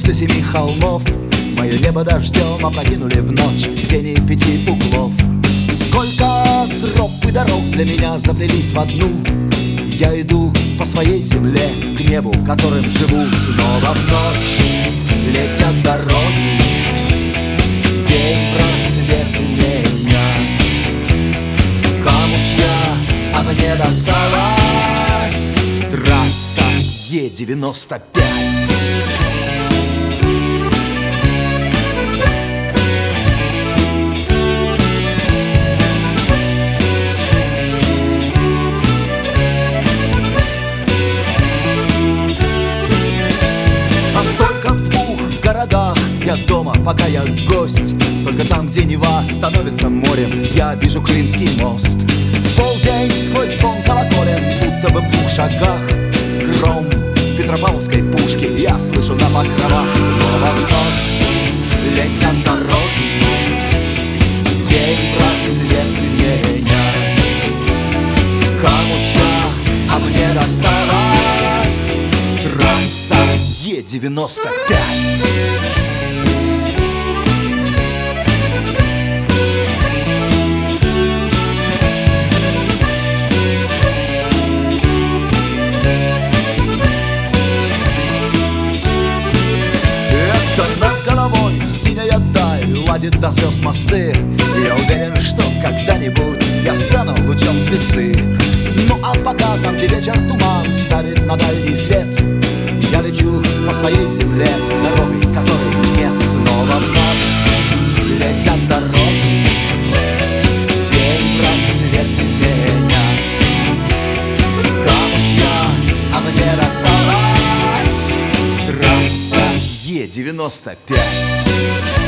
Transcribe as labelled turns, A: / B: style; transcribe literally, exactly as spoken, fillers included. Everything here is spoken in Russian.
A: После семи холмов мое небо дождем опрокинули в ночь в тени пяти углов. Сколько троп и дорог для меня заплелись в одну. Я иду по своей земле к небу, которым живу. Снова в ночь летят дороги, день просвет менять. Кому чья, а мне досталась трасса Е девяносто пять. Я дома, пока я гость. Только там, где Нева становится морем, я вижу Крымский мост. В полдень сквозь звон колоколен, будто бы в двух шагах гром Петропавловской пушки я слышу на покровах. Снова в ночь летят дороги, день просвет менять. Кому чья, а мне досталась трасса Е девяносто пять. Ладит до звезд мосты. Я уверен, что когда-нибудь я стану лучом звезды. Ну а пока там, где вечер туман ставит на дальний свет, я лечу по своей земле дорогой, которой нет. Снова в ночь летят дороги, день просвет менять. Кому чья, а мне досталась трасса Е девяносто пять.